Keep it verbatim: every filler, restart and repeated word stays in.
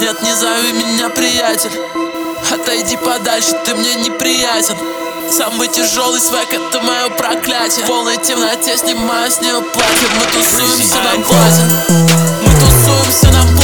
нет, не зови меня приятель. Отойди подальше, ты мне неприятен. Самый тяжелый свек — это мое проклятие. В полной темноте снимаю с нее платье. Мы тусуемся на платье. Мы тусуемся на